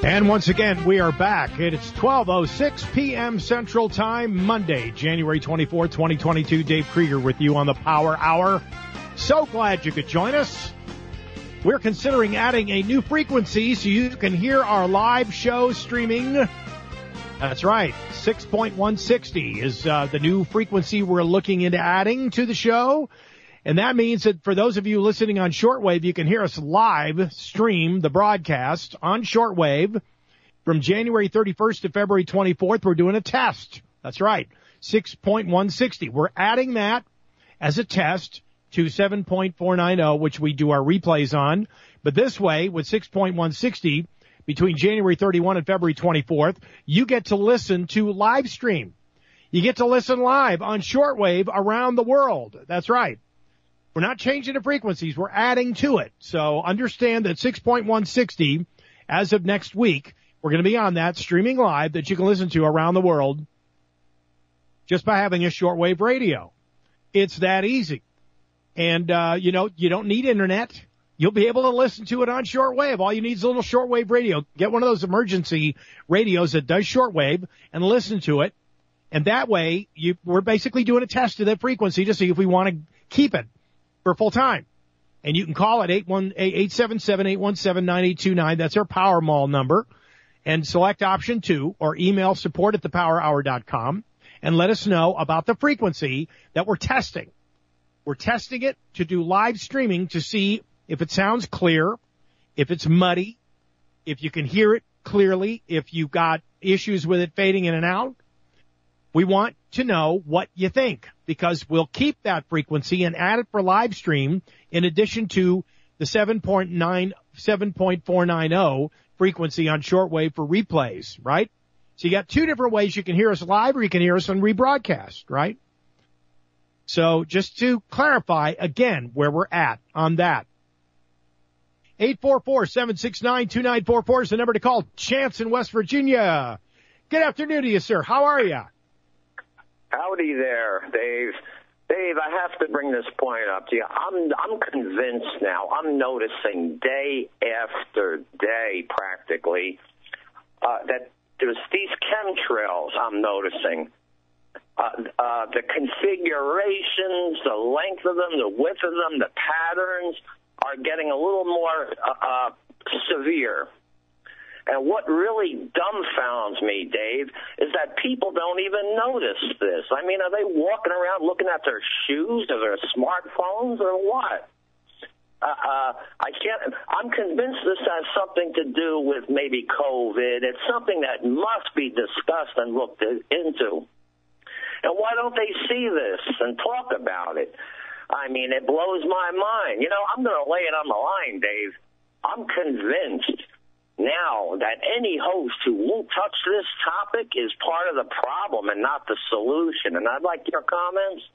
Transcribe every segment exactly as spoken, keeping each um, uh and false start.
And once again, we are back. It's twelve oh six p.m. Central Time, Monday, January twenty-fourth, twenty twenty-two. Dave Krieger with you on the Power Hour. So glad you could join us. We're considering adding a new frequency so you can hear our live show streaming. That's right. six point one sixty is uh, the new frequency we're looking into adding to the show. And that means that for those of you listening on shortwave, you can hear us live stream the broadcast on shortwave from January thirty-first to February twenty-fourth. We're doing a test. That's right. six point one sixty. We're adding that as a test to seven point four ninety, which we do our replays on. But this way, with six point one sixty, between January thirty-first and February twenty-fourth, you get to listen to live stream. You get to listen live on shortwave around the world. That's right. We're not changing the frequencies. We're adding to it. So understand that six point one sixty, as of next week, we're going to be on that streaming live that you can listen to around the world just by having a shortwave radio. It's that easy. And, uh, you know, you don't need internet. You'll be able to listen to it on shortwave. All you need is a little shortwave radio. Get one of those emergency radios that does shortwave and listen to it. And that way, you, we're basically doing a test of that frequency to see if we want to keep it for full time. And you can call at eight seven seven, eight one seven, nine eight two nine. That's our Power Mall number. And select option two or email support at the power hour dot com and let us know about the frequency that we're testing. We're testing it to do live streaming to see if it sounds clear, if it's muddy, if you can hear it clearly, if you've got issues with it fading in and out. We want to know what you think, because we'll keep that frequency and add it for live stream in addition to the seven point nine, seven point four ninety frequency on shortwave for replays, right? So you got two different ways you can hear us live or you can hear us on rebroadcast, right? So just to clarify again where we're at on that. eight four four, seven six nine, two nine four four is the number to call. Chance in West Virginia. Good afternoon to you, sir. How are you? Howdy there, Dave. Dave, I have to bring this point up to you. I'm I'm convinced now. I'm noticing day after day, practically, uh, that there's these chemtrails I'm noticing. Uh, uh, the configurations, the length of them, the width of them, the patterns are getting a little more uh, uh, severe. And what really dumbfounds me, Dave, is that people don't even notice this. I mean, are they walking around looking at their shoes or their smartphones or what? Uh, uh, I can't. I'm convinced this has something to do with maybe COVID. It's something that must be discussed and looked into. And why don't they see this and talk about it? I mean, it blows my mind. You know, I'm going to lay it on the line, Dave. I'm convinced now that any host who won't touch this topic is part of the problem and not the solution. And I'd like your comments.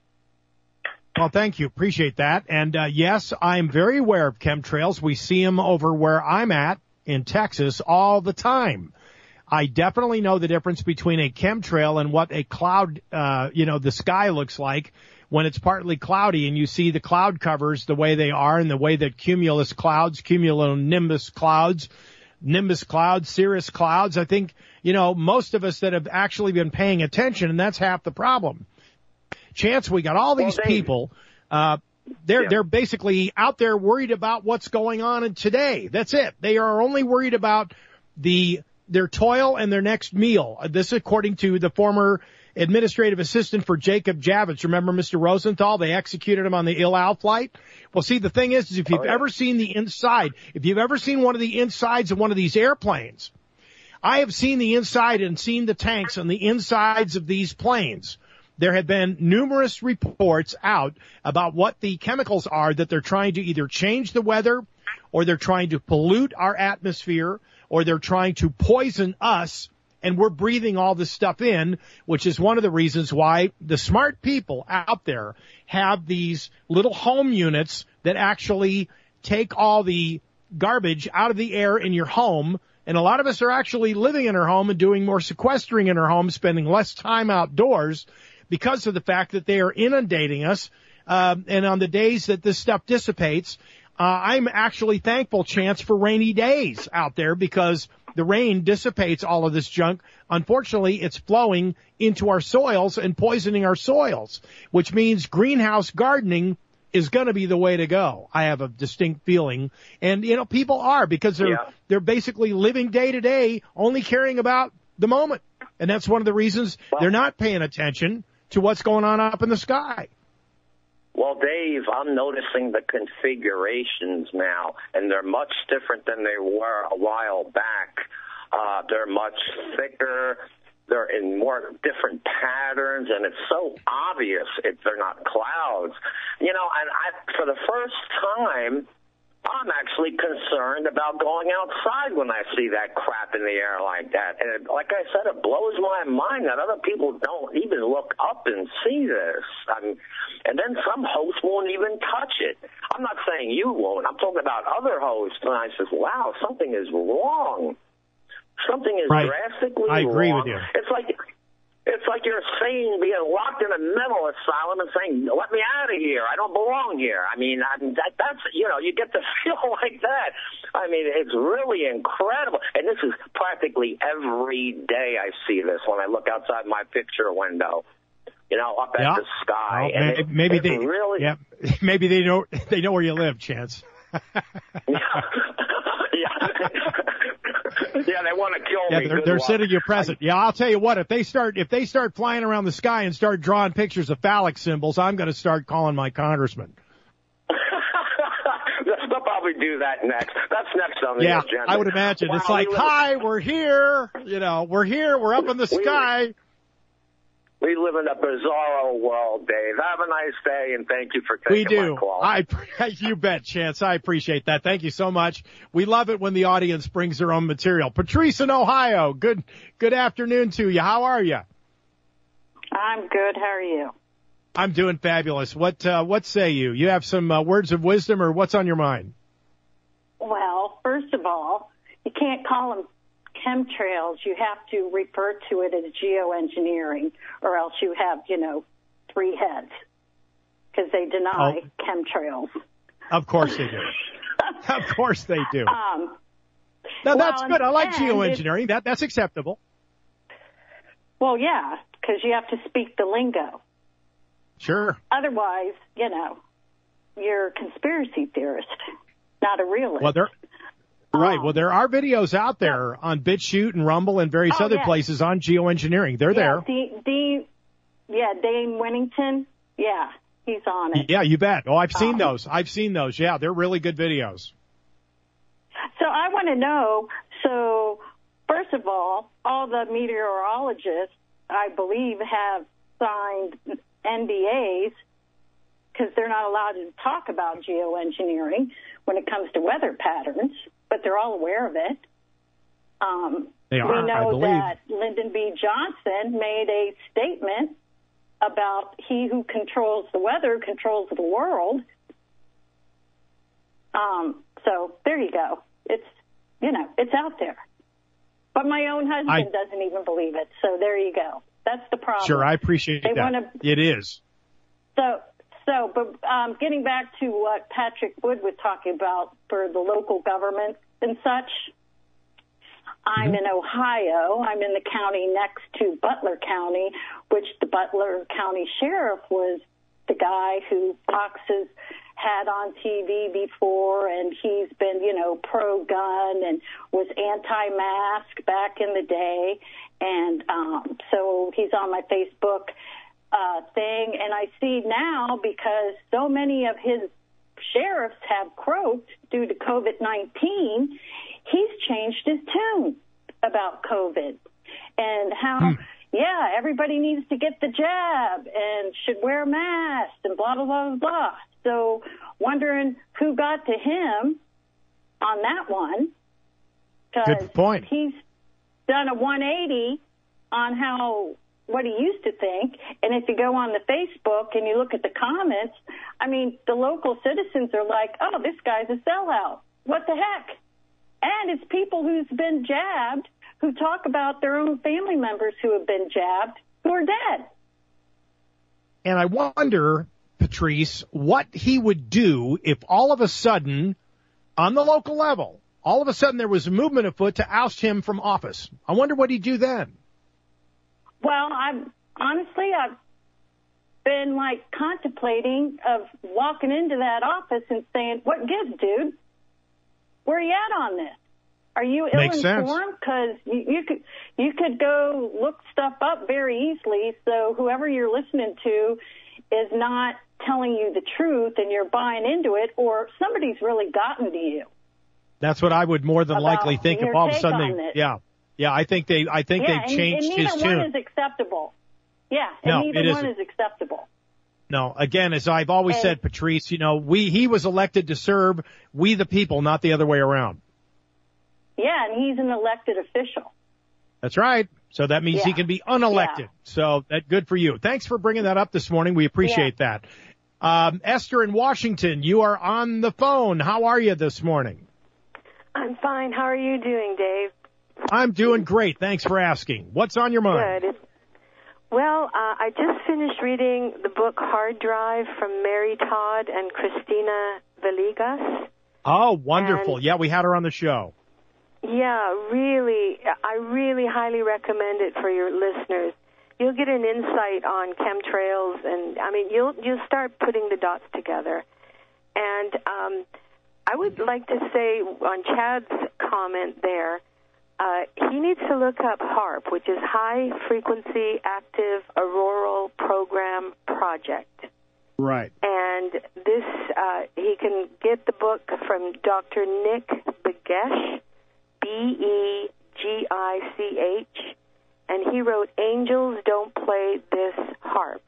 Well, thank you. Appreciate that. And, uh, yes, I'm very aware of chemtrails. We see them over where I'm at in Texas all the time. I definitely know the difference between a chemtrail and what a cloud, uh, you know, the sky looks like when it's partly cloudy and you see the cloud covers the way they are and the way that cumulus clouds, cumulonimbus clouds, nimbus clouds, cirrus clouds. I think, you know, most of us that have actually been paying attention, and that's half the problem. Chance, we got all these well, people, uh, they're, yeah. they're basically out there worried about what's going on in today. That's it. They are only worried about the, their toil and their next meal. This according to the former administrative assistant for Jacob Javits. Remember Mister Rosenthal? They executed him on the Il Al flight. Well, see, the thing is, is if you've oh, yeah. ever seen the inside, if you've ever seen one of the insides of one of these airplanes, I have seen the inside and seen the tanks on the insides of these planes. There have been numerous reports out about what the chemicals are that they're trying to either change the weather or they're trying to pollute our atmosphere or they're trying to poison us. And we're breathing all this stuff in, which is one of the reasons why the smart people out there have these little home units that actually take all the garbage out of the air in your home. And a lot of us are actually living in our home and doing more sequestering in our home, spending less time outdoors because of the fact that they are inundating us. Uh, and on the days that this stuff dissipates, uh, I'm actually thankful, Chance, for rainy days out there because the rain dissipates all of this junk. Unfortunately, it's flowing into our soils and poisoning our soils, which means greenhouse gardening is going to be the way to go. I have a distinct feeling. And, you know, people are, because they're, yeah. they're basically living day to day, only caring about the moment. And that's one of the reasons well, they're not paying attention to what's going on up in the sky. Well, Dave, I'm noticing the configurations now, and they're much different than they were a while back. Uh, they're much thicker. They're in more different patterns, and it's so obvious if they're not clouds. You know, and I, for the first time, I'm actually concerned about going outside when I see that crap in the air like that. And it, like I said, it blows my mind that other people don't even look up and see this. I mean, and then some hosts won't even touch it. I'm not saying you won't. I'm talking about other hosts. And I says, wow, something is wrong. Something is right. drastically I agree wrong. with you. It's like it's like you're saying being locked in a mental asylum and saying, "Let me out of here. I don't belong here." I mean, I mean that, that's you know, you get to feel like that. I mean, it's really incredible, and this is practically every day I see this when I look outside my picture window. You know, up yeah. at the sky. Well, and it, maybe it they really, yeah, maybe they know they know where you live, Chance. yeah. yeah. Yeah, they want to kill yeah, me. They're, Good they're luck. sitting you present. Yeah, I'll tell you what. If they start, if they start flying around the sky and start drawing pictures of phallic symbols, I'm going to start calling my congressman. They'll probably do that next. That's next on the yeah, agenda. I would imagine. Wow, it's like, we hi, we're here. You know, we're here. We're up in the sky. We live in a bizarro world, Dave. Have a nice day, and thank you for taking we do. my call. I, you bet, Chance. I appreciate that. Thank you so much. We love it when the audience brings their own material. Patrice in Ohio, good good afternoon to you. How are you? I'm good. How are you? I'm doing fabulous. What uh, what say you? You have some uh, words of wisdom, or what's on your mind? Well, first of all, you can't call them chemtrails. You have to refer to it as geoengineering, or else you have, you know, three heads, because they deny oh. chemtrails. Of course they do. Of course they do. Um, no, well, that's good. I like geoengineering. It, that that's acceptable. Well, yeah, because you have to speak the lingo. Sure. Otherwise, you know, you're a conspiracy theorist, not a realist. Well, there. Right. Well, there are videos out there yeah. on BitChute and Rumble and various oh, other yeah. places on geoengineering. They're yeah, there. D, D, yeah, Dane Winnington. Yeah, he's on it. Yeah, you bet. Oh, I've seen um, those. I've seen those. Yeah, they're really good videos. So I want to know, so first of all, all the meteorologists, I believe, have signed N D As because they're not allowed to talk about geoengineering when it comes to weather patterns. But they're all aware of it. Um, they are, we know I believe. that Lyndon B. Johnson made a statement about he who controls the weather controls the world. Um, so there you go. It's, you know, it's out there. But my own husband I, doesn't even believe it. So there you go. That's the problem. Sure, I appreciate they that. Wanna, it is. So... So, but um, getting back to what Patrick Wood was talking about for the local government and such, I'm mm-hmm. in Ohio. I'm in the county next to Butler County, which the Butler County Sheriff was the guy who Fox has had on T V before, and he's been, you know, pro-gun and was anti-mask back in the day. And um, so he's on my Facebook Uh, thing, and I see now, because so many of his sheriffs have croaked due to COVID nineteen, he's changed his tune about COVID and how, hmm. yeah, everybody needs to get the jab and should wear masks and blah, blah, blah, blah. So wondering who got to him on that one. Good point. He's done a one eighty on how what he used to think. And if you go on the Facebook and you look at the comments, I mean, the local citizens are like, oh, this guy's a sellout. What the heck? And it's people who's been jabbed who talk about their own family members who have been jabbed who are dead. And I wonder, Patrice, what he would do if all of a sudden, on the local level, all of a sudden there was a movement afoot to oust him from office. I wonder what he'd do then. Well, I'm honestly, I've been like contemplating of walking into that office and saying, what gives, dude? Where are you at on this? Are you ill-informed? Because you, you could you could go look stuff up very easily. So whoever you're listening to is not telling you the truth, and you're buying into it, or somebody's really gotten to you. That's what I would more than likely think. If all of a sudden, they, yeah, yeah, I think they, I think yeah, they changed and, and his tune. neither one is acceptable. Yeah, and no, neither it one isn't. is acceptable. No, again, as I've always and, said, Patrice, you know, we he was elected to serve we the people, not the other way around. Yeah, and he's an elected official. That's right. So that means yeah. he can be unelected. Yeah. So that good for you. Thanks for bringing that up this morning. We appreciate yeah. that. Um, Esther in Washington, you are on the phone. How are you this morning? I'm fine. How are you doing, Dave? I'm doing great. Thanks for asking. What's on your mind? Good. Well, uh, I just finished reading the book Hard Drive from Mary Todd and Christina Villegas. Oh, wonderful. And, yeah, we had her on the show. Yeah, really. I really highly recommend it for your listeners. You'll get an insight on chemtrails, and, I mean, you'll you'll start putting the dots together. And um, I would like to say on Chad's comment there, uh, he needs to look up HAARP, which is High Frequency Active Auroral Program Project. Right. And this, uh, he can get the book from Doctor Nick Begich, B E G I C H, and he wrote "Angels Don't Play This Harp."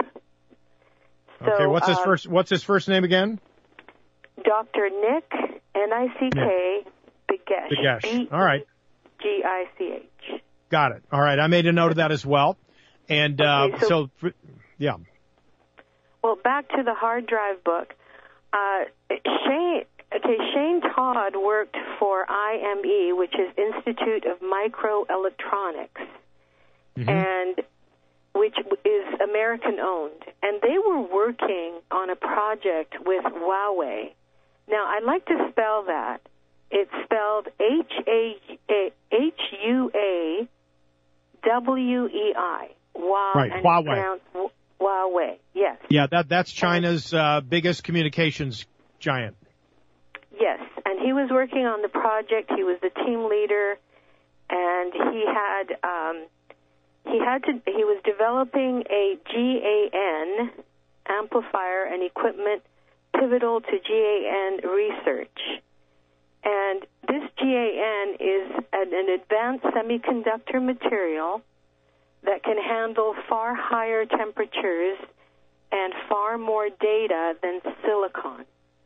So, okay, what's his um, first? What's his first name again? Doctor Nick N I C K Begich. Begich. All right. G I C H. Got it. All right, I made a note of that as well. And uh, okay, so, so, yeah. Well, back to the hard drive book. Uh, Shane. Okay, Shane Todd worked for I M E, which is Institute of Microelectronics, mm-hmm. and which is American-owned. And they were working on a project with Huawei. Now, I'd like to spell that. It's spelled H A H U A W E I. Right, Huawei. Huawei, yes. Yeah, that that's China's uh, biggest communications giant. Yes, and he was working on the project. He was the team leader, and he had um, he had to. He was developing a G A N amplifier and equipment pivotal to G A N research. And this G A N is an, an advanced semiconductor material that can handle far higher temperatures and far more data than silicon,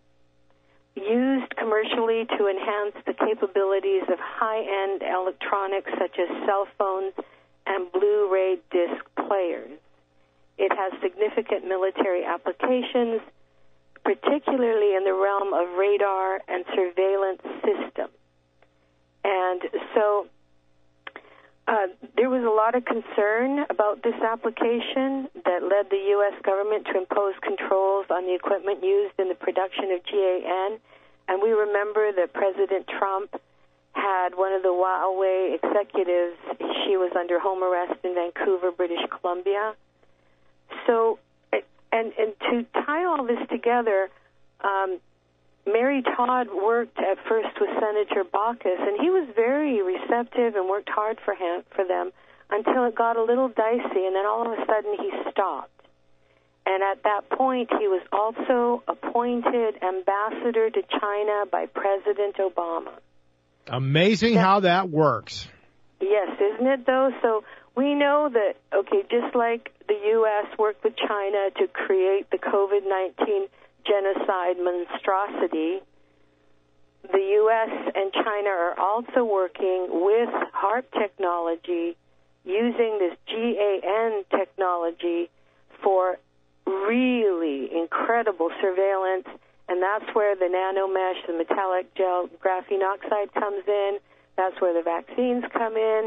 used commercially to enhance the capabilities of high-end electronics such as cell phones and Blu-ray disc players. It has significant military applications, particularly in the realm of radar and surveillance systems. And so uh, there was a lot of concern about this application that led the U S government to impose controls on the equipment used in the production of G A N. And we remember that President Trump had one of the Huawei executives, she was under home arrest in Vancouver, British Columbia. So, and, and to tie all this together, um, Mary Todd worked at first with Senator Baucus, and he was very receptive and worked hard for him for them until it got a little dicey, and then all of a sudden he stopped. And at that point, he was also appointed ambassador to China by President Obama. Amazing how that works. Yes, isn't it, though? So we know that, okay, just like the U S worked with China to create the COVID nineteen genocide monstrosity, the U S and China are also working with HAARP technology, using this G A N technology for really incredible surveillance, and that's where the nanomesh, the metallic gel graphene oxide comes in. That's where the vaccines come in.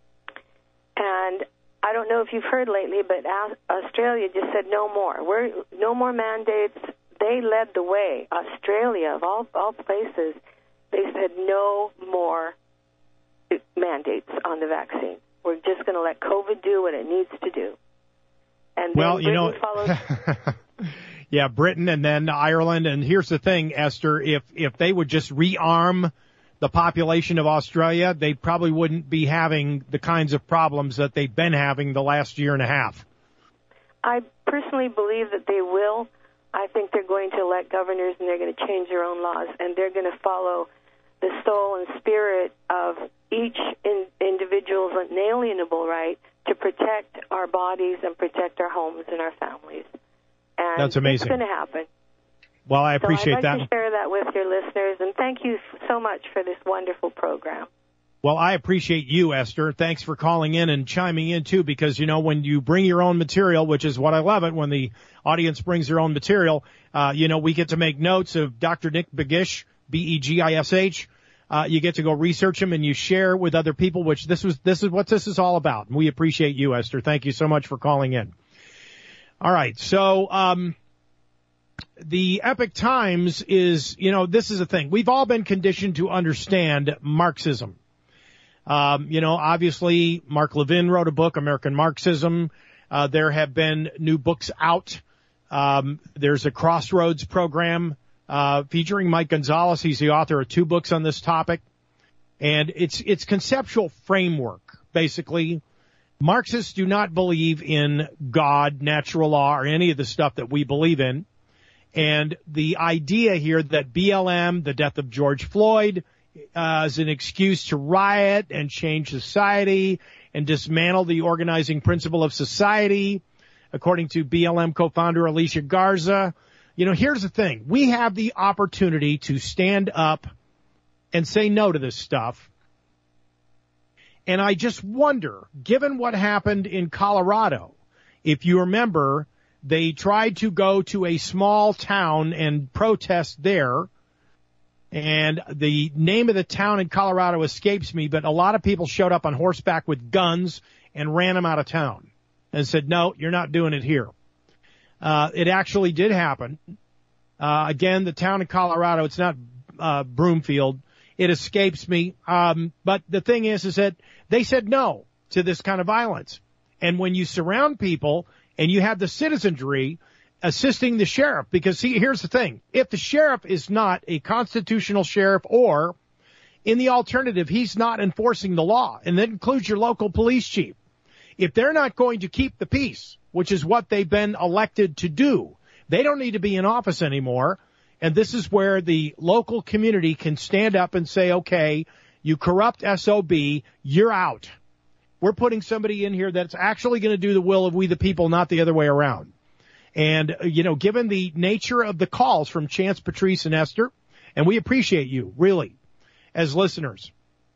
And I don't know if you've heard lately, but Australia just said no more. We're no more mandates. They led the way. Australia, of all all places, They said no more mandates on the vaccine. We're just going to let COVID do what it needs to do. And then well, you know, follows. yeah, Britain and then Ireland. And here's the thing, Esther, if if they would just rearm the population of Australia, they probably wouldn't be having the kinds of problems that they've been having the last year and a half. I personally believe that they will. I think they're going to elect governors and they're going to change their own laws, and they're going to follow the soul and spirit of each in, individual's inalienable right to protect our bodies and protect our homes and our families. And that's amazing. It's going to happen. Well, I appreciate so I'd like that. to share that with your listeners, and thank you so much for this wonderful program. Well, I appreciate you, Esther. Thanks for calling in and chiming in, too, because, you know, when you bring your own material, which is what I love it, when the audience brings their own material, uh, you know, we get to make notes of Doctor Nick Begish, B E G I S H. Uh, you get to go research them and you share with other people, which this was, this is what this is all about. And we appreciate you, Esther. Thank you so much for calling in. All right. So, um, the Epoch Times is, you know, this is a thing. We've all been conditioned to understand Marxism. Um, you know, obviously Mark Levin wrote a book, American Marxism. Uh, there have been new books out. Um, there's a Crossroads program Uh, featuring Mike Gonzalez. He's the author of two books on this topic. And it's, it's conceptual framework, basically. Marxists do not believe in God, natural law, or any of the stuff that we believe in. And the idea here that B L M, the death of George Floyd, uh, is an excuse to riot and change society and dismantle the organizing principle of society, according to B L M co-founder Alicia Garza. You know, here's the thing. We have the opportunity to stand up and say no to this stuff. And I just wonder, given what happened in Colorado, if you remember, they tried to go to a small town and protest there. And the name of the town in Colorado escapes me, but a lot of people showed up on horseback with guns and ran them out of town and said, no, you're not doing it here. Uh, it actually did happen. Uh, again, the town of Colorado, it's not, uh, Broomfield. It escapes me. Um, but the thing is, is that they said no to this kind of violence. And when you surround people and you have the citizenry assisting the sheriff, because see, here's the thing. If the sheriff is not a constitutional sheriff, or in the alternative, he's not enforcing the law, and that includes your local police chief. If they're not going to keep the peace, which is what they've been elected to do, they don't need to be in office anymore. And this is where the local community can stand up and say, okay, you corrupt S O B, you're out. We're putting somebody in here that's actually going to do the will of we the people, not the other way around. And, you know, given the nature of the calls from Chance, Patrice, and Esther, and we appreciate you, really, as listeners,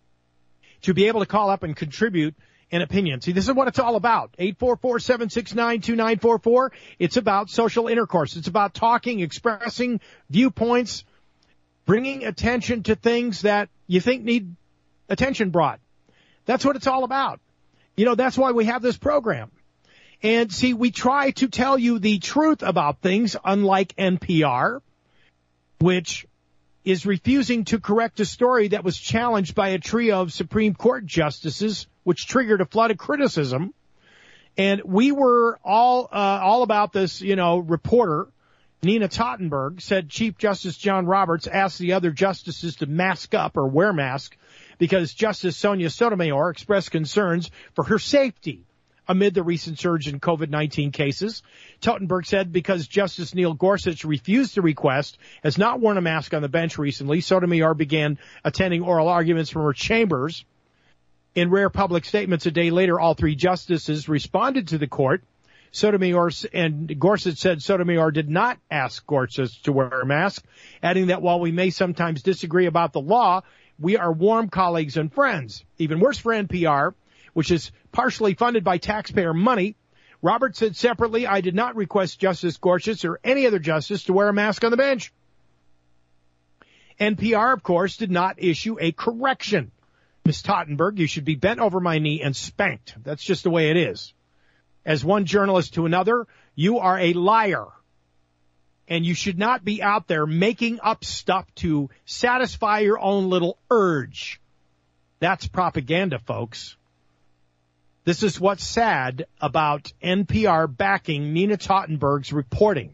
to be able to call up and contribute an opinion. See, this is what it's all about. eight four four, seven six nine, two nine four four. It's about social intercourse. It's about talking, expressing viewpoints, bringing attention to things that you think need attention brought. That's what it's all about. You know, that's why we have this program. And see, we try to tell you the truth about things, unlike N P R, which is refusing to correct a story that was challenged by a trio of Supreme Court justices, which triggered a flood of criticism. And we were all, uh, all about this, you know, reporter, Nina Tottenberg, said Chief Justice John Roberts asked the other justices to mask up or wear masks because Justice Sonia Sotomayor expressed concerns for her safety amid the recent surge in COVID nineteen cases. Tottenberg said because Justice Neil Gorsuch refused the request, has not worn a mask on the bench recently, Sotomayor began attending oral arguments from her chambers. In rare public statements a day later, all three justices responded to the court. Sotomayor and Gorsuch said Sotomayor did not ask Gorsuch to wear a mask, adding that while we may sometimes disagree about the law, we are warm colleagues and friends. Even worse for N P R, which is partially funded by taxpayer money. Roberts said separately, I did not request Justice Gorsuch or any other justice to wear a mask on the bench. N P R, of course, did not issue a correction. Miz Tottenberg, you should be bent over my knee and spanked. That's just the way it is. As one journalist to another, you are a liar. And you should not be out there making up stuff to satisfy your own little urge. That's propaganda, folks. This is what's sad about N P R backing Nina Tottenberg's reporting.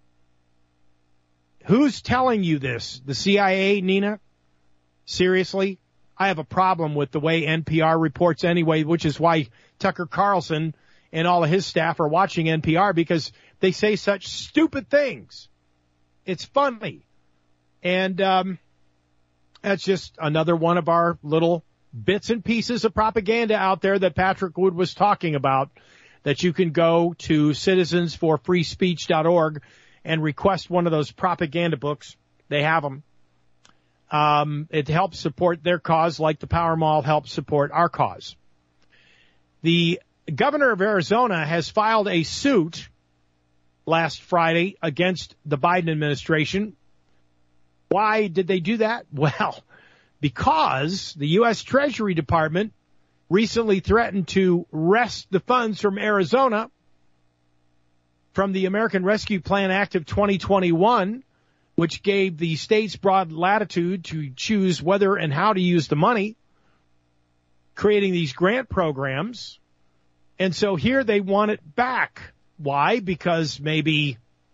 Who's telling you this? The C I A, Nina? Seriously? I have a problem with the way N P R reports anyway, which is why Tucker Carlson and all of his staff are watching N P R, because they say such stupid things. It's funny. And um, that's just another one of our little bits and pieces of propaganda out there that Patrick Wood was talking about, that you can go to citizens for free speech dot org and request one of those propaganda books. They have them. Um, it helps support their cause like the Power Mall helps support our cause. The governor of Arizona has filed a suit last Friday against the Biden administration. Why did they do that? Well, because the U S Treasury Department recently threatened to wrest the funds from Arizona from the American Rescue Plan Act of twenty twenty-one, which gave the states broad latitude to choose whether and how to use the money, creating these grant programs. And so here they want it back. Why? Because maybe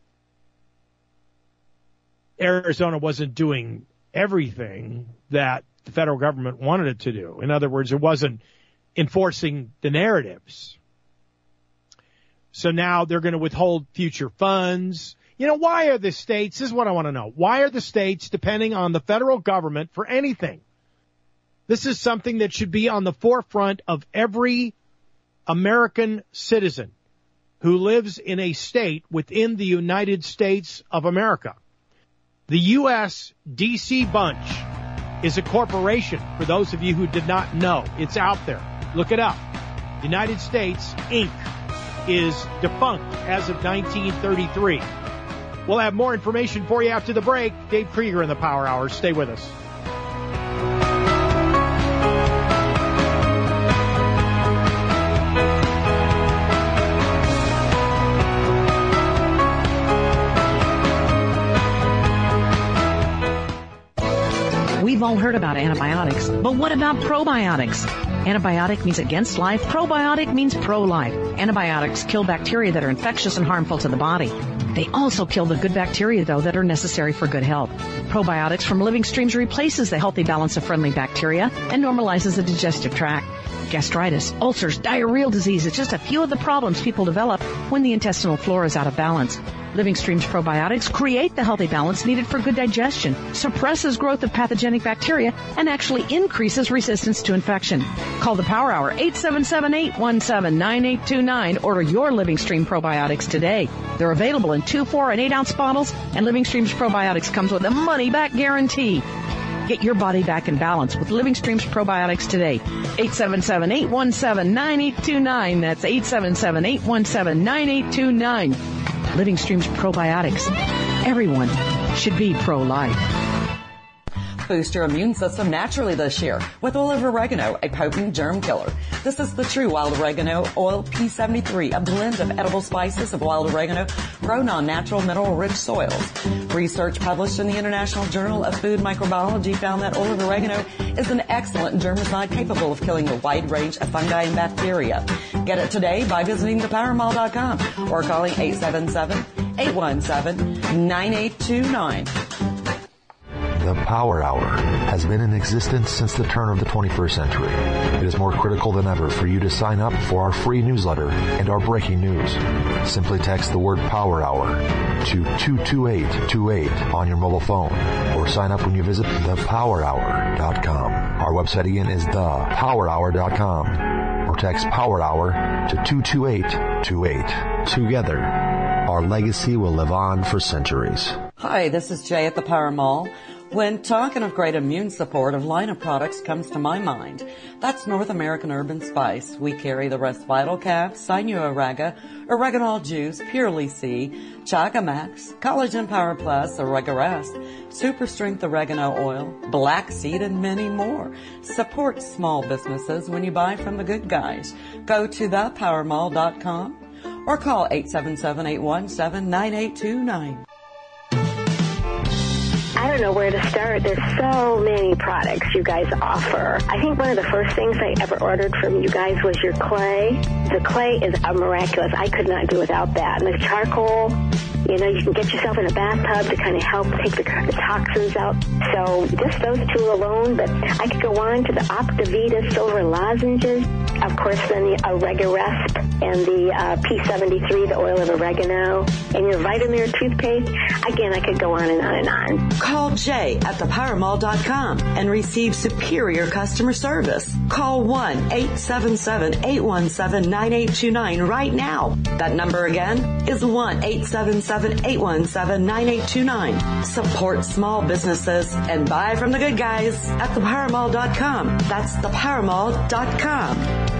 Arizona wasn't doing everything that the federal government wanted it to do. In other words, it wasn't enforcing the narratives. So now they're going to withhold future funds. You know, why are the states, this is what I want to know, why are the states depending on the federal government for anything? This is something that should be on the forefront of every American citizen who lives in a state within the United States of America. The U S D C Bunch is a corporation, for those of you who did not know. It's out there. Look it up. United States, Incorporated is defunct as of nineteen thirty-three. We'll have more information for you after the break. Dave Krieger in the Power Hour. Stay with us. We've all heard about antibiotics, but what about probiotics? Antibiotic means against life. Probiotic means pro-life. Antibiotics kill bacteria that are infectious and harmful to the body. They also kill the good bacteria, though, that are necessary for good health. Probiotics from Living Streams replaces the healthy balance of friendly bacteria and normalizes the digestive tract. Gastritis, ulcers, diarrheal disease is just a few of the problems people develop when the intestinal flora is out of balance. Living Streams probiotics create the healthy balance needed for good digestion, suppresses growth of pathogenic bacteria, and actually increases resistance to infection. Call the Power Hour, eight seven seven, eight one seven, nine eight two nine. Order your Living Stream probiotics today. They're available in two, four, and eight ounce bottles, and Living Streams probiotics comes with a money-back guarantee. Get your body back in balance with Living Streams probiotics today. eight seven seven, eight one seven, nine eight two nine. That's eight seven seven, eight one seven, nine eight two nine. Living Streams probiotics. Everyone should be pro-life. Boost your immune system naturally this year with olive oregano, a potent germ killer. This is the true wild oregano oil P seventy-three, a blend of edible spices of wild oregano grown on natural mineral-rich soils. Research published in the International Journal of Food Microbiology found that olive oregano is an excellent germicide capable of killing a wide range of fungi and bacteria. Get it today by visiting the power mall dot com or calling eight seven seven, eight one seven, nine eight two nine. The Power Hour has been in existence since the turn of the twenty-first century. It is more critical than ever for you to sign up for our free newsletter and our breaking news. Simply text the word Power Hour to two two eight two eight on your mobile phone or sign up when you visit the power hour dot com. Our website again is the power hour dot com or text Power Hour to two two eight two eight. Together, our legacy will live on for centuries. Hi, this is Jay at the Power Mall. When talking of great immune support, a line of products comes to my mind. That's North American Urban Spice. We carry the Rest Vital Cap, Sinuoraga, Oreganol Juice, Purely C, Chaga Max, Collagen Power Plus, Oregarest, Super Strength Oregano Oil, Black Seed, and many more. Support small businesses when you buy from the good guys. Go to the power mall dot com or call eight seven seven, eight one seven, nine eight two nine. I don't know where to start. There's so many products you guys offer. I think one of the first things I ever ordered from you guys was your clay. The clay is a miraculous. I could not do without that. And the charcoal, you know, you can get yourself in a bathtub to kind of help take the, the toxins out. So just those two alone, but I could go on to the Optivita silver lozenges. Of course, then the Oregarest and the uh, P seventy-three, the oil of oregano, and your Vitamir toothpaste. Again, I could go on and on and on. Call Jay at the power mall dot com and receive superior customer service. Call one eight seven seven, eight one seven, nine eight two nine right now. That number again is one eight seven seven, eight one seven, nine eight two nine. Support small businesses and buy from the good guys at the power mall dot com. That's the power mall dot com.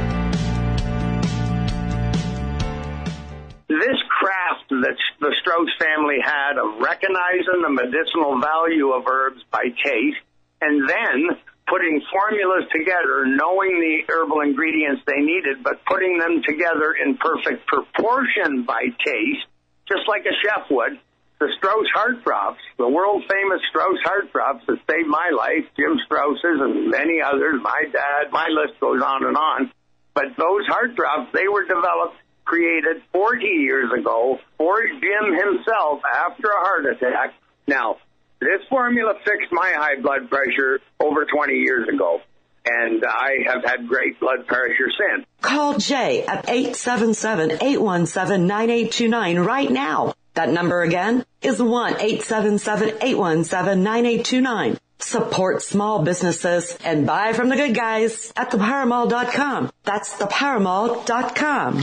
This craft that the Strauss family had of recognizing the medicinal value of herbs by taste and then putting formulas together, knowing the herbal ingredients they needed, but putting them together in perfect proportion by taste, just like a chef would. The Strauss Heart Drops, the world-famous Strauss Heart Drops that saved my life, Jim Strauss's and many others, my dad, my list goes on and on. But those Heart Drops, they were developed, created forty years ago for Jim himself after a heart attack. Now, this formula fixed my high blood pressure over twenty years ago, and I have had great blood pressure since. Call Jay at eight seven seven, eight one seven, nine eight two nine right now. That number again is one eight seven seven, eight one seven, nine eight two nine. Support small businesses and buy from the good guys at the power mall dot com. That's the power mall dot com.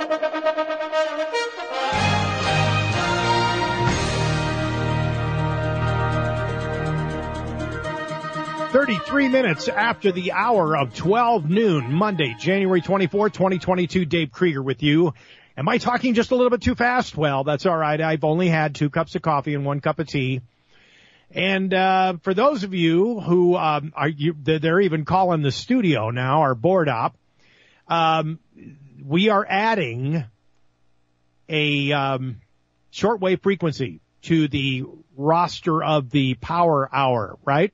thirty-three minutes after the hour of twelve noon, Monday, January twenty-fourth, twenty twenty-two. Dave Krieger with you. Am I talking just a little bit too fast? Well, that's all right. I've only had two cups of coffee and one cup of tea. And uh for those of you who um are you, they're even calling the studio now, our board op, um we are adding a um shortwave frequency to the roster of the Power Hour, right?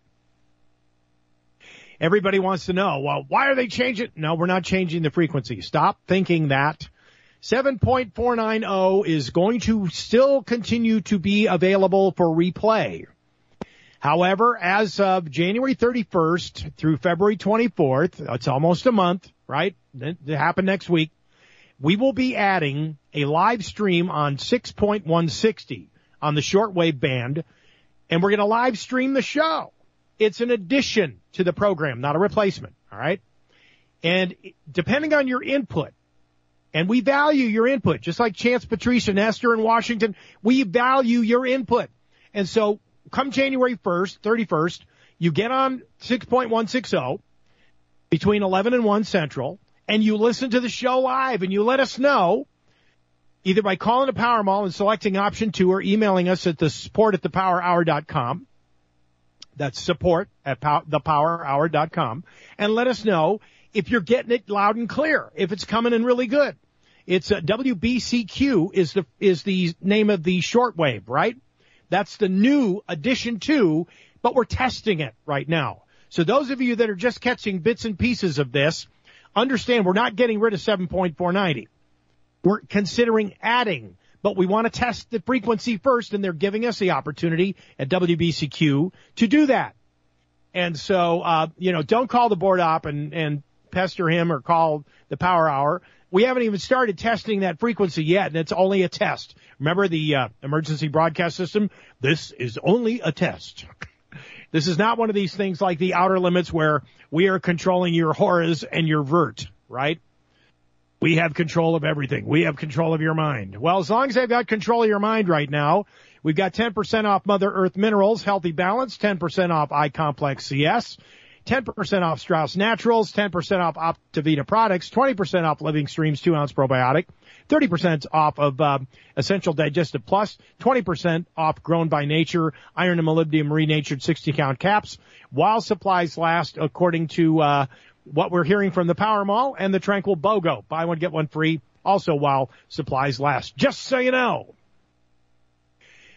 Everybody wants to know, well, why are they changing? No, we're not changing the frequency. Stop thinking that. seven point four nine zero is going to still continue to be available for replay. However, as of January thirty-first through February twenty-fourth, it's almost a month, right? It happened next week. We will be adding a live stream on six point one sixty on the shortwave band, and we're going to live stream the show. It's an addition to the program, not a replacement, all right? And depending on your input, and we value your input, just like Chance, Patricia, and Esther in Washington, we value your input. And so come January first, thirty-first, you get on six point one sixty between eleven and one Central, and you listen to the show live, and you let us know either by calling the Power Mall and selecting option two or emailing us at the support at the power hour dot com. That's support at the power hour dot com. And let us know if you're getting it loud and clear, if it's coming in really good. It's uh, W B C Q is the is the name of the shortwave, right? That's the new addition to, but we're testing it right now. So those of you that are just catching bits and pieces of this, understand we're not getting rid of seven point four ninety. We're considering adding, but we want to test the frequency first, and they're giving us the opportunity at W B C Q to do that. And so, uh, you know, don't call the board op and, and pester him or call the Power Hour. We haven't even started testing that frequency yet, and it's only a test. Remember the uh, emergency broadcast system? This is only a test. This is not one of these things like the Outer Limits where we are controlling your horrors and your vert, right? We have control of everything. We have control of your mind. Well, as long as I've got control of your mind right now, we've got ten percent off Mother Earth Minerals, Healthy Balance, ten percent off I-Complex C S, ten percent off Strauss Naturals, ten percent off Optivita products, twenty percent off Living Streams two ounce probiotic, thirty percent off of uh, Essential Digestive Plus, twenty percent off Grown by Nature, Iron and Molybdenum Renatured sixty count caps, while supplies last, according to uh, what we're hearing from the Power Mall and the Tranquil BOGO. Buy one, get one free, also while supplies last. Just so you know.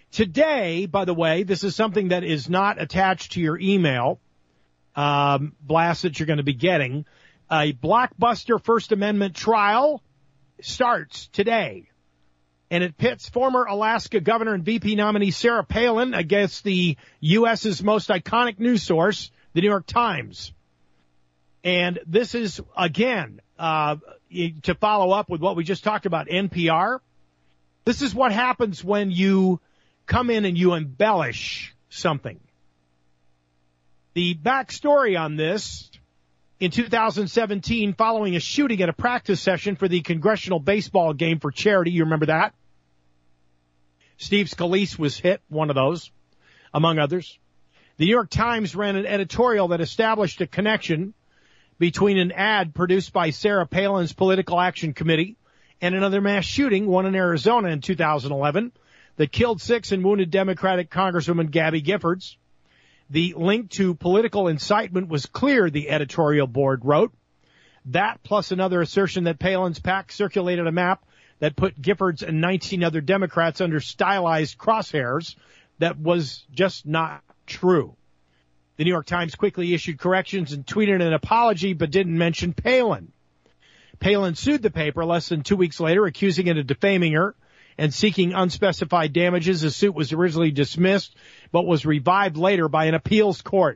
Today, by the way, this is something that is not attached to your email um, blast that you're going to be getting. A blockbuster First Amendment trial starts today, and it pits former Alaska governor and V P nominee Sarah Palin against the U S's most iconic news source, the New York Times. And this is, again, uh, to follow up with what we just talked about, N P R. This is what happens when you come in and you embellish something. The backstory on this, in two thousand seventeen, following a shooting at a practice session for the congressional baseball game for charity, you remember that? Steve Scalise was hit, one of those, among others. The New York Times ran an editorial that established a connection between an ad produced by Sarah Palin's Political Action Committee and another mass shooting, one in Arizona in two thousand eleven, that killed six and wounded Democratic Congresswoman Gabby Giffords. The link to political incitement was clear, the editorial board wrote. That plus another assertion that Palin's PAC circulated a map that put Giffords and nineteen other Democrats under stylized crosshairs that was just not true. The New York Times quickly issued corrections and tweeted an apology but didn't mention Palin. Palin sued the paper less than two weeks later, accusing it of defaming her and seeking unspecified damages. The suit was originally dismissed, but was revived later by an appeals court.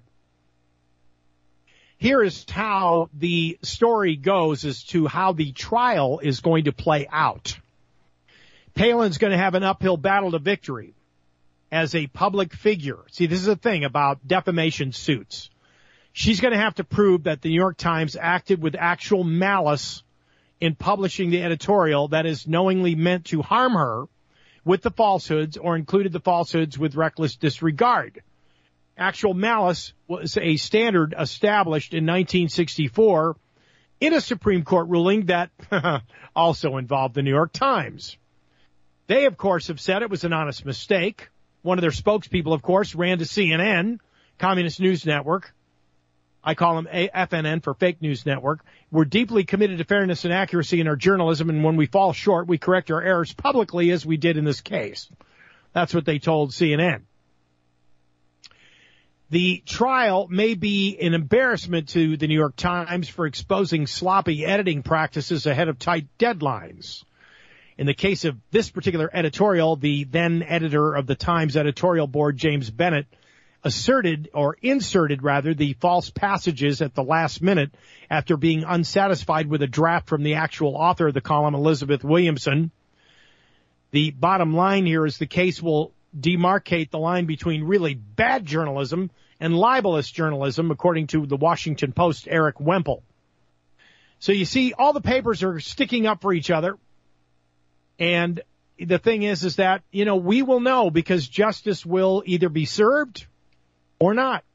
Here is how the story goes as to how the trial is going to play out. Palin's going to have an uphill battle to victory as a public figure. See, this is the thing about defamation suits. She's going to have to prove that the New York Times acted with actual malice in publishing the editorial that is knowingly meant to harm her with the falsehoods or included the falsehoods with reckless disregard. Actual malice was a standard established in nineteen sixty-four in a Supreme Court ruling that also involved the New York Times. They, of course, have said it was an honest mistake. One of their spokespeople, of course, ran to C N N, Communist News Network. I call them F N N for Fake News Network. We're deeply committed to fairness and accuracy in our journalism, and when we fall short, we correct our errors publicly, as we did in this case. That's what they told C N N. The trial may be an embarrassment to the New York Times for exposing sloppy editing practices ahead of tight deadlines. In the case of this particular editorial, the then editor of the Times editorial board, James Bennett, asserted or inserted rather the false passages at the last minute after being unsatisfied with a draft from the actual author of the column, Elizabeth Williamson. The bottom line here is the case will demarcate the line between really bad journalism and libelous journalism, according to the Washington Post, Eric Wemple. So you see, all the papers are sticking up for each other. And the thing is, is that, you know, we will know because justice will either be served or not.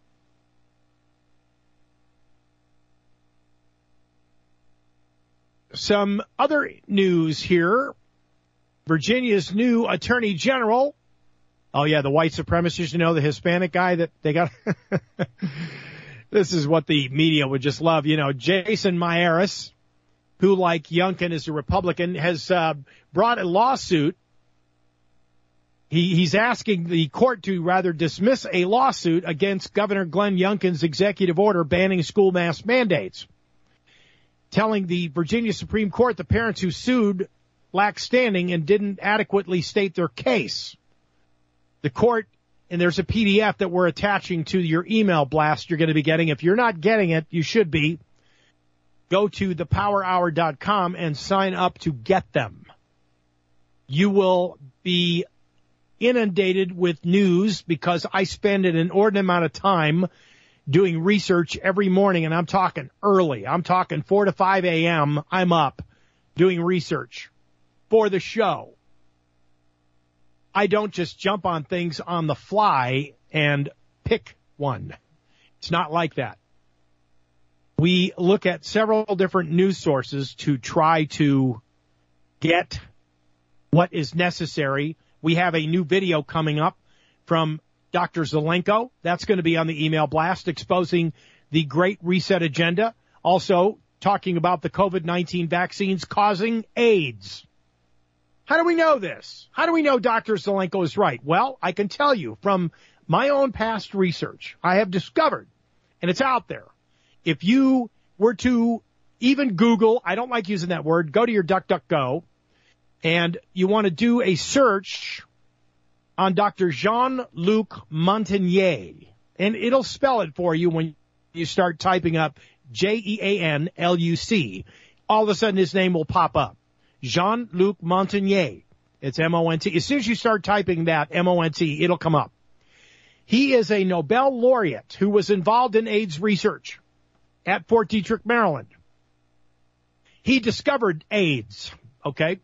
Some other news here. Virginia's new attorney general. Oh, yeah, the white supremacist, you know, the Hispanic guy that they got. This is what the media would just love. You know, Jason Miyares, who, like Youngkin, is a Republican, has uh, brought a lawsuit. He, he's asking the court to rather dismiss a lawsuit against Governor Glenn Youngkin's executive order banning school mask mandates, telling the Virginia Supreme Court the parents who sued lacked standing and didn't adequately state their case. The court, and there's a P D F that we're attaching to your email blast you're going to be getting. If you're not getting it, you should be. Go to the power hour dot com and sign up to get them. You will be inundated with news because I spend an inordinate amount of time doing research every morning, and I'm talking early. I'm talking four to five a.m. I'm up doing research for the show. I don't just jump on things on the fly and pick one. It's not like that. We look at several different news sources to try to get what is necessary. We have a new video coming up from Doctor Zelenko. That's going to be on the email blast, exposing the Great Reset agenda. Also talking about the COVID nineteen vaccines causing AIDS. How do we know this? How do we know Doctor Zelenko is right? Well, I can tell you from my own past research, I have discovered, and it's out there, if you were to even Google, I don't like using that word, go to your DuckDuckGo, and you want to do a search on Doctor Jean-Luc Montagnier, and it'll spell it for you when you start typing up J E A N L U C. All of a sudden his name will pop up. Jean-Luc Montagnier. It's M O N T. As soon as you start typing that, M O N T, it'll come up. He is a Nobel laureate who was involved in AIDS research at Fort Detrick, Maryland. He discovered AIDS, okay?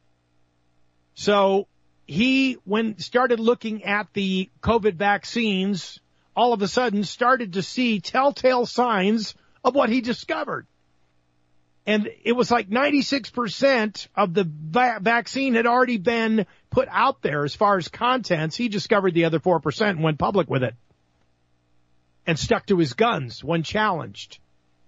So he, when started looking at the COVID vaccines, all of a sudden started to see telltale signs of what he discovered. And it was like ninety-six percent of the va- vaccine had already been put out there as far as contents. He discovered the other four percent and went public with it and stuck to his guns when challenged.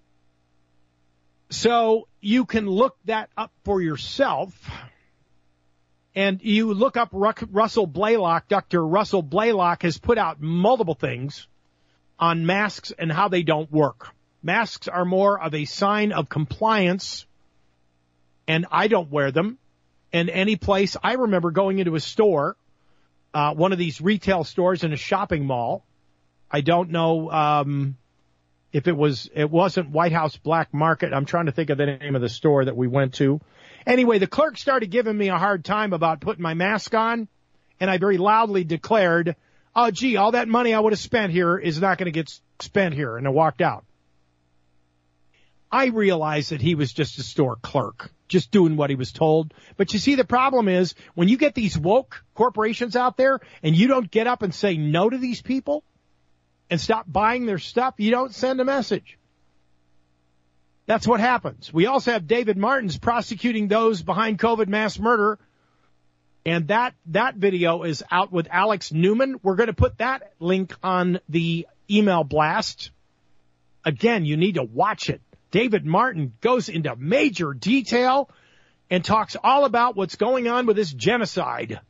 So you can look that up for yourself. And you look up Russell Blaylock. Doctor Russell Blaylock has put out multiple things on masks and how they don't work. Masks are more of a sign of compliance, and I don't wear them in any place. I remember going into a store, uh, one of these retail stores in a shopping mall. I don't know um, if it was, it wasn't White House Black Market. I'm trying to think of the name of the store that we went to. Anyway, the clerk started giving me a hard time about putting my mask on, and I very loudly declared, oh, gee, all that money I would have spent here is not going to get spent here, and I walked out. I realized that he was just a store clerk, just doing what he was told. But you see, the problem is when you get these woke corporations out there and you don't get up and say no to these people and stop buying their stuff, you don't send a message. That's what happens. We also have David Martins prosecuting those behind COVID mass murder. And that, that video is out with Alex Newman. We're going to put that link on the email blast. Again, you need to watch it. David Martin goes into major detail and talks all about what's going on with this genocide.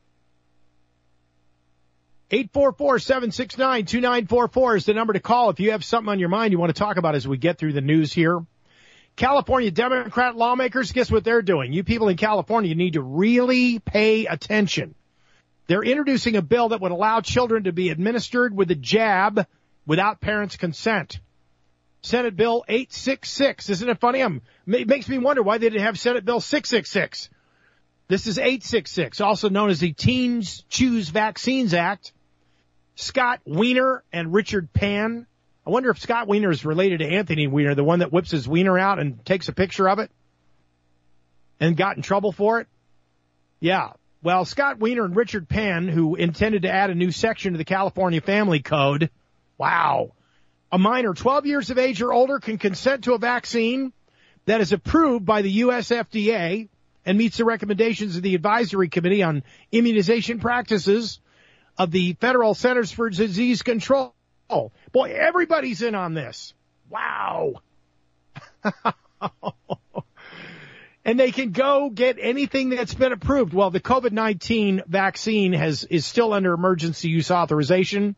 eight four four, seven six nine, two nine four four is the number to call if you have something on your mind you want to talk about as we get through the news here. California Democrat lawmakers, guess what they're doing? You people in California need to really pay attention. They're introducing a bill that would allow children to be administered with a jab without parents' consent. Senate Bill eight sixty-six. Isn't it funny? I'm, it makes me wonder why they didn't have Senate Bill six sixty-six. This is eight sixty-six, also known as the Teens Choose Vaccines Act. Scott Wiener and Richard Pan. I wonder if Scott Wiener is related to Anthony Weiner, the one that whips his wiener out and takes a picture of it and got in trouble for it. Yeah. Well, Scott Wiener and Richard Pan, who intended to add a new section to the California Family Code. Wow. A minor twelve years of age or older can consent to a vaccine that is approved by the U S F D A and meets the recommendations of the Advisory Committee on Immunization Practices of the Federal Centers for Disease Control. Boy, everybody's in on this. Wow. And they can go get anything that's been approved. Well, the COVID nineteen vaccine has is still under emergency use authorization.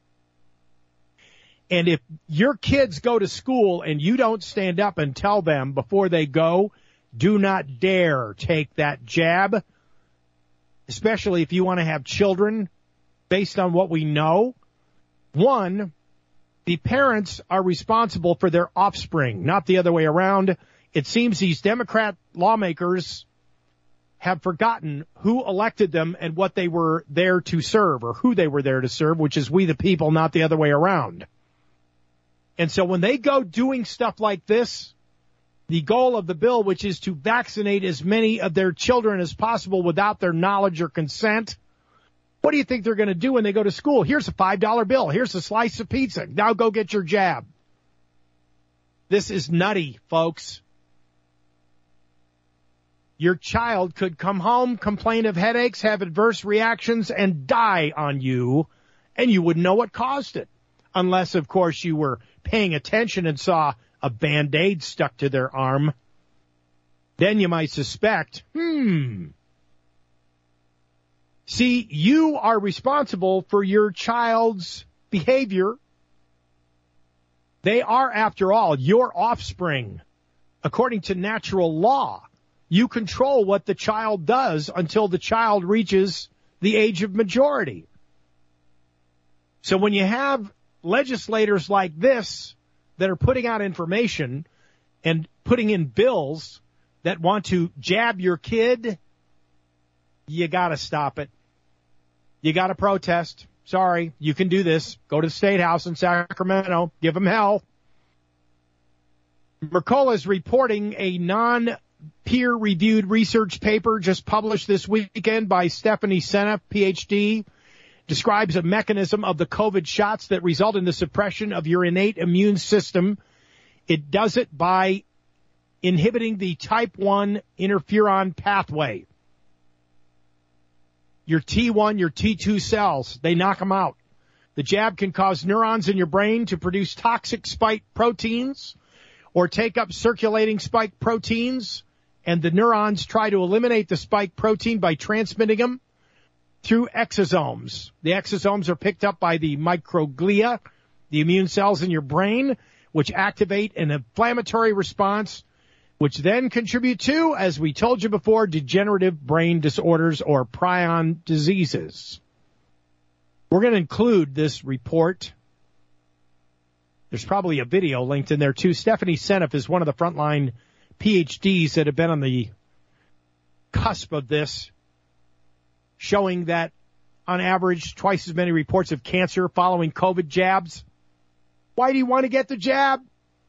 And if your kids go to school and you don't stand up and tell them before they go, do not dare take that jab, especially if you want to have children, based on what we know. One, the parents are responsible for their offspring, not the other way around. It seems these Democrat lawmakers have forgotten who elected them and what they were there to serve, or who they were there to serve, which is we the people, not the other way around. And so when they go doing stuff like this, the goal of the bill, which is to vaccinate as many of their children as possible without their knowledge or consent, what do you think they're going to do when they go to school? Here's a five dollar bill. Here's a slice of pizza. Now go get your jab. This is nutty, folks. Your child could come home, complain of headaches, have adverse reactions, and die on you, and you wouldn't know what caused it. Unless, of course, you were paying attention and saw a Band-Aid stuck to their arm. Then you might suspect, hmm, See, you are responsible for your child's behavior. They are, after all, your offspring. According to natural law, you control what the child does until the child reaches the age of majority. So when you have legislators like this that are putting out information and putting in bills that want to jab your kid, you got to stop it. You got to protest. Sorry, you can do this. Go to the State House in Sacramento. Give them hell. Mercola is reporting a non-peer-reviewed research paper just published this weekend by Stephanie Seneff, P H D, describes a mechanism of the COVID shots that result in the suppression of your innate immune system. It does it by inhibiting the type one interferon pathway. Your T one, your T two cells, they knock them out. The jab can cause neurons in your brain to produce toxic spike proteins or take up circulating spike proteins, and the neurons try to eliminate the spike protein by transmitting them through exosomes. The exosomes are picked up by the microglia, the immune cells in your brain, which activate an inflammatory response, which then contribute to, as we told you before, degenerative brain disorders or prion diseases. We're going to include this report. There's probably a video linked in there, too. Stephanie Seneff is one of the frontline P H Ds that have been on the cusp of this, showing that, on average, twice as many reports of cancer following COVID jabs. Why do you want to get the jab?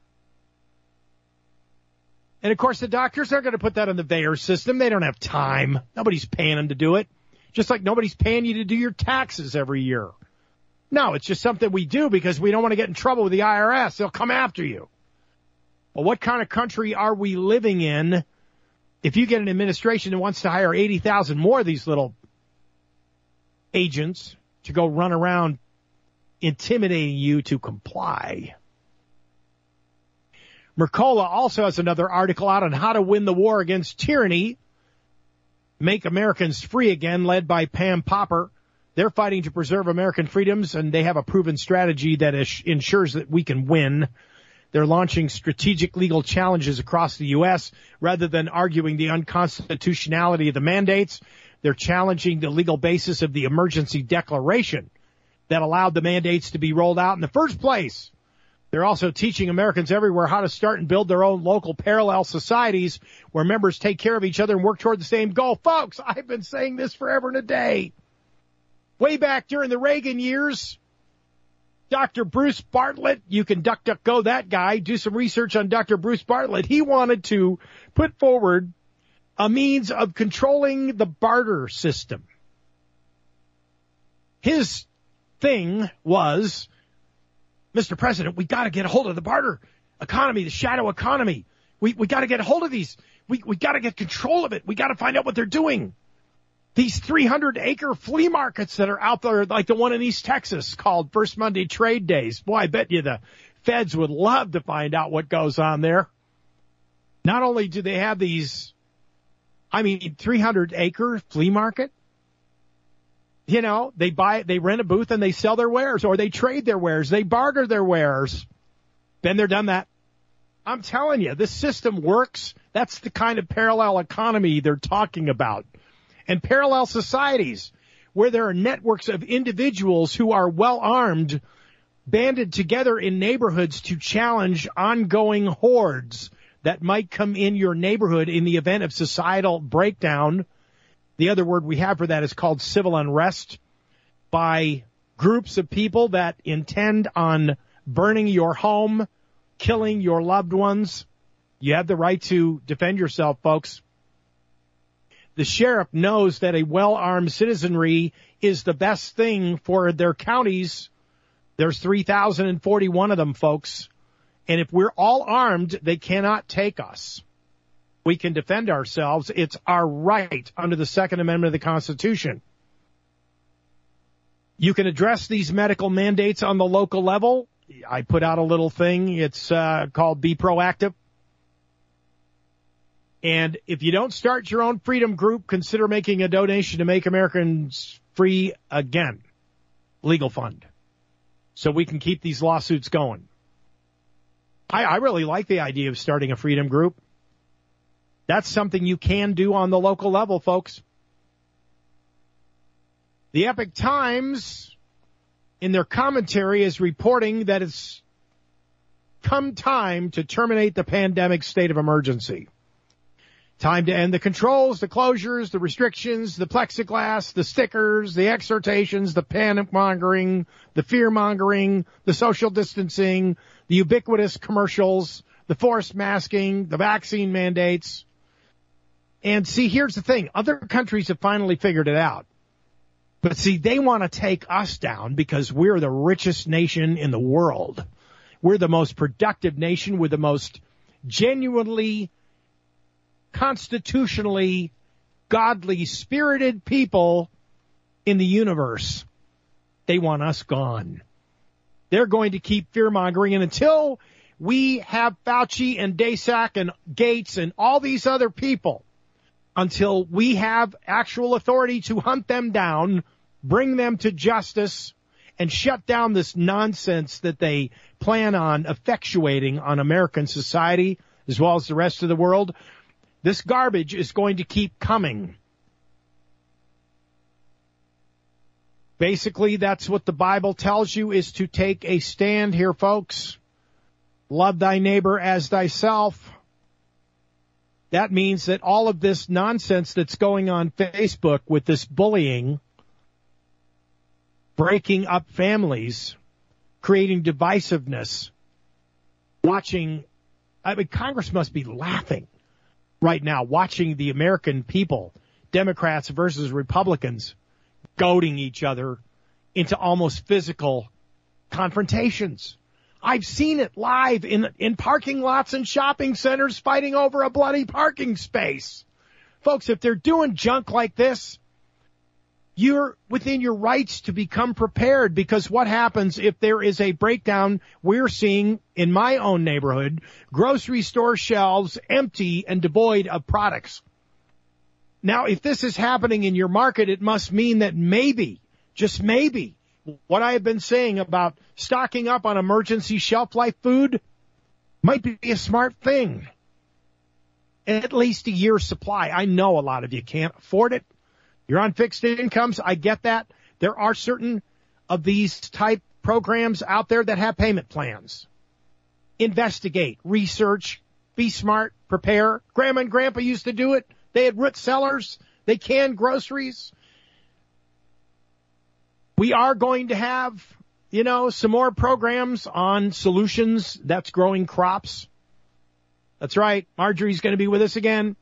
And, of course, the doctors aren't going to put that on the V A E R system. They don't have time. Nobody's paying them to do it. Just like nobody's paying you to do your taxes every year. No, it's just something we do because we don't want to get in trouble with the I R S. They'll come after you. Well, what kind of country are we living in if you get an administration that wants to hire eighty thousand more of these little agents to go run around intimidating you to comply? Mercola also has another article out on how to win the war against tyranny, Make Americans Free Again, led by Pam Popper. They're fighting to preserve American freedoms, and they have a proven strategy that is, ensures that we can win. They're launching strategic legal challenges across the U S rather than arguing the unconstitutionality of the mandates. They're challenging the legal basis of the emergency declaration that allowed the mandates to be rolled out in the first place. They're also teaching Americans everywhere how to start and build their own local parallel societies where members take care of each other and work toward the same goal. Folks, I've been saying this forever and a day. Way back during the Reagan years, Doctor Bruce Bartlett, you can duck, duck, go that guy, do some research on Doctor Bruce Bartlett. He wanted to put forward a means of controlling the barter system. His thing was, Mister President, we got to get a hold of the barter economy, the shadow economy. We we got to get a hold of these. We we got to get control of it. We got to find out what they're doing. These three hundred acre flea markets that are out there, like the one in East Texas called First Monday Trade Days. Boy, I bet you the feds would love to find out what goes on there. Not only do they have these, I mean, three hundred acre flea market, you know, they buy, they rent a booth and they sell their wares, or they trade their wares, they barter their wares. Been there, done that. I'm telling you, this system works. That's the kind of parallel economy they're talking about. And parallel societies where there are networks of individuals who are well armed, banded together in neighborhoods to challenge ongoing hordes that might come in your neighborhood in the event of societal breakdown. The other word we have for that is called civil unrest, by groups of people that intend on burning your home, killing your loved ones. You have the right to defend yourself, folks. The sheriff knows that a well-armed citizenry is the best thing for their counties. There's three thousand forty-one of them, folks. And if we're all armed, they cannot take us. We can defend ourselves. It's our right under the Second Amendment of the Constitution. You can address these medical mandates on the local level. I put out a little thing. It's uh, called Be Proactive. And if you don't start your own freedom group, consider making a donation to Make Americans Free Again legal fund so we can keep these lawsuits going. I, I really like the idea of starting a freedom group. That's something you can do on the local level, folks. The Epoch Times, in their commentary, is reporting that it's come time to terminate the pandemic state of emergency. Time to end the controls, the closures, the restrictions, the plexiglass, the stickers, the exhortations, the panic mongering, the fear mongering, the social distancing, the ubiquitous commercials, the forced masking, the vaccine mandates. And see, here's the thing. Other countries have finally figured it out. But see, they want to take us down because we're the richest nation in the world. We're the most productive nation. We're the most genuinely, constitutionally, godly, spirited people in the universe. They want us gone. They're going to keep fear-mongering. And until we have Fauci and Daszak and Gates and all these other people, until we have actual authority to hunt them down, bring them to justice, and shut down this nonsense that they plan on effectuating on American society as well as the rest of the world, this garbage is going to keep coming. Basically, that's what the Bible tells you, is to take a stand here, folks. Love thy neighbor as thyself. That means that all of this nonsense that's going on Facebook with this bullying, breaking up families, creating divisiveness, watching, I mean, Congress must be laughing right now, watching the American people, Democrats versus Republicans, goading each other into almost physical confrontations. I've seen it live in in parking lots and shopping centers, fighting over a bloody parking space. Folks, if they're doing junk like this, you're within your rights to become prepared, because what happens if there is a breakdown? We're seeing in my own neighborhood, grocery store shelves empty and devoid of products. Now, if this is happening in your market, it must mean that maybe, just maybe, what I have been saying about stocking up on emergency shelf life food might be a smart thing. At least a year's supply. I know a lot of you can't afford it. You're on fixed incomes. I get that. There are certain of these type programs out there that have payment plans. Investigate, research, be smart, prepare. Grandma and Grandpa used to do it. They had root cellars. They canned groceries. We are going to have, you know, some more programs on solutions that's growing crops. That's right. Marjorie's going to be with us again.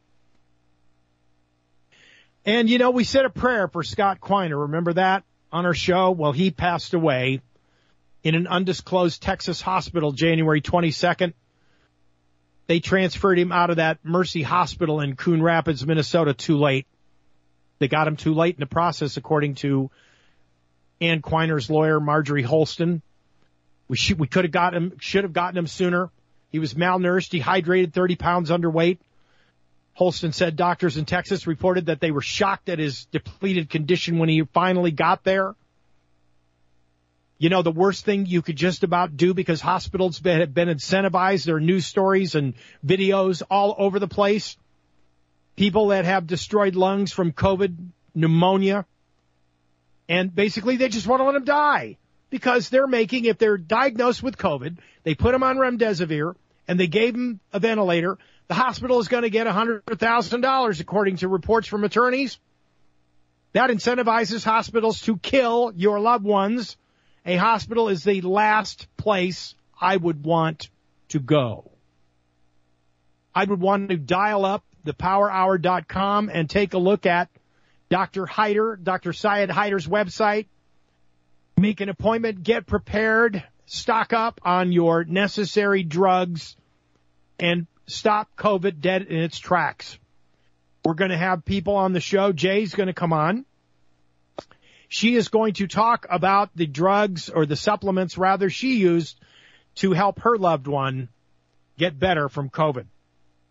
And, you know, we said a prayer for Scott Quiner. Remember that on our show? Well, he passed away in an undisclosed Texas hospital January twenty-second. They transferred him out of that Mercy Hospital in Coon Rapids, Minnesota, too late. They got him too late in the process, according to Ann Quiner's lawyer, Marjorie Holston. We should, we could have got him, should have gotten him sooner. He was malnourished, dehydrated, thirty pounds underweight. Holston said doctors in Texas reported that they were shocked at his depleted condition when he finally got there. You know, the worst thing you could just about do, because hospitals have been incentivized, there are news stories and videos all over the place. People that have destroyed lungs from COVID, pneumonia, and basically they just want to let them die, because they're making, if they're diagnosed with COVID, they put them on remdesivir and they gave them a ventilator. The hospital is going to get one hundred thousand dollars, according to reports from attorneys. That incentivizes hospitals to kill your loved ones. A hospital is the last place I would want to go. I would want to dial up the power hour dot com and take a look at Doctor Hyder, Doctor Syed Hyder's website. Make an appointment, get prepared, stock up on your necessary drugs, and stop COVID dead in its tracks. We're going to have people on the show. Jay's going to come on. She is going to talk about the drugs, or the supplements rather, she used to help her loved one get better from COVID.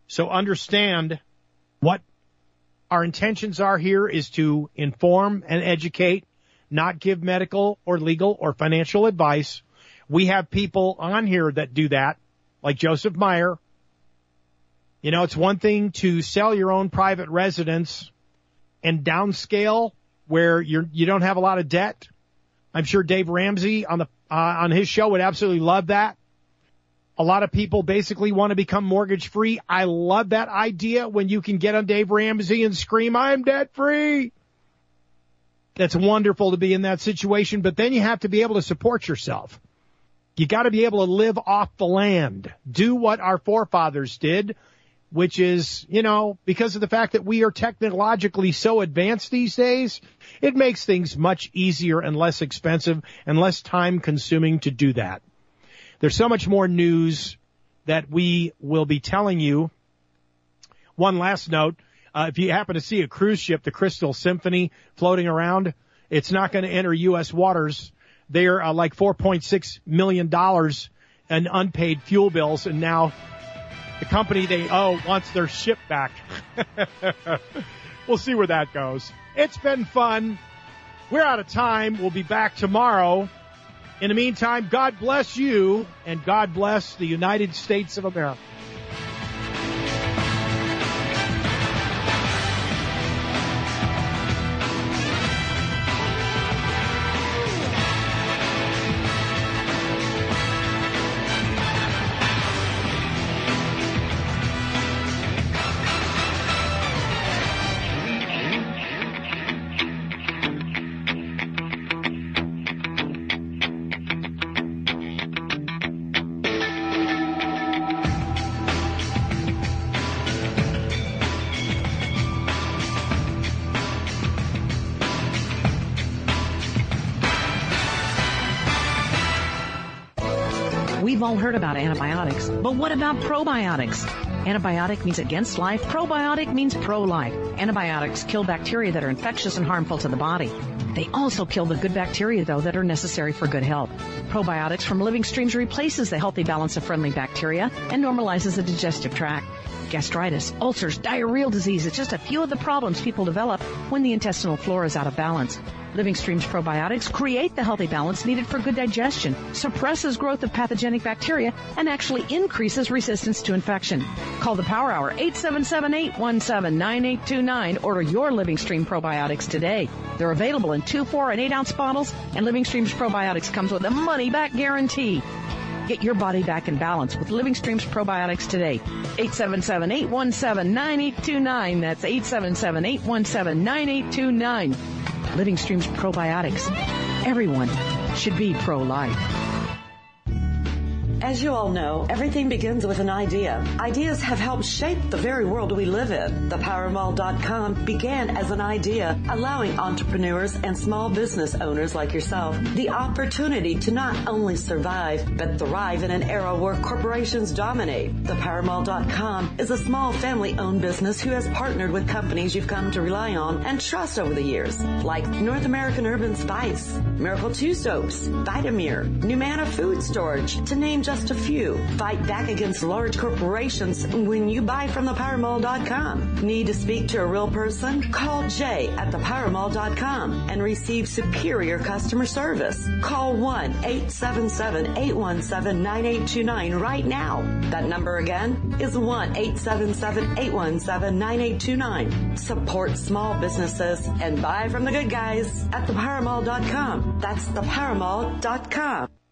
So understand what our intentions are here is to inform and educate, not give medical or legal or financial advice. We have people on here that do that, like Joseph Meyer. You know, it's one thing to sell your own private residence and downscale where you're, you don't have a lot of debt. I'm sure Dave Ramsey on the uh, on his show would absolutely love that. A lot of people basically want to become mortgage free. I love that idea when you can get on Dave Ramsey and scream, I'm debt free. That's wonderful to be in that situation, but then you have to be able to support yourself. You got to be able to live off the land. Do what our forefathers did, which is, you know, because of the fact that we are technologically so advanced these days, it makes things much easier and less expensive and less time consuming to do that. There's so much more news that we will be telling you. One last note, uh, if you happen to see a cruise ship, the Crystal Symphony, floating around, it's not going to enter U S waters. They're uh, like four point six million dollars in unpaid fuel bills, and now the company they owe wants their ship back. We'll see where that goes. It's been fun. We're out of time. We'll be back tomorrow. In the meantime, God bless you, and God bless the United States of America. We've all heard about antibiotics, but what about probiotics? Antibiotic means against life. Probiotic means pro-life. Antibiotics kill bacteria that are infectious and harmful to the body. They also kill the good bacteria, though, that are necessary for good health. Probiotics from Living Streams replaces the healthy balance of friendly bacteria and normalizes the digestive tract. Gastritis, ulcers, diarrheal disease, it's just a few of the problems people develop when the intestinal flora is out of balance. Living Streams probiotics create the healthy balance needed for good digestion, suppresses growth of pathogenic bacteria, and actually increases resistance to infection. Call the Power Hour, eight seven seven, eight one seven, nine eight two nine. Order your Living Stream probiotics today. They're available in two, four, and eight ounce bottles, and Living Streams probiotics comes with a money-back guarantee. Get your body back in balance with Living Streams probiotics today. eight seven seven, eight one seven, nine eight two nine. That's eight seven seven, eight one seven, nine eight two nine. Living Streams probiotics. Everyone should be pro-life. As you all know, everything begins with an idea. Ideas have helped shape the very world we live in. The power mall dot com began as an idea, allowing entrepreneurs and small business owners like yourself the opportunity to not only survive, but thrive in an era where corporations dominate. The power mall dot com is a small family-owned business who has partnered with companies you've come to rely on and trust over the years, like North American Urban Spice, Miracle two Soaps, Vitamir, Numana Food Storage, to name just a few. Fight back against large corporations when you buy from the power mall dot com. Need to speak to a real person? Call Jay at the power mall dot com and receive superior customer service. Call one, eight seven seven, eight one seven, nine eight two nine right now. That number again is one, eight seven seven, eight one seven, nine eight two nine. Support small businesses and buy from the good guys at the power mall dot com. That's the power mall dot com.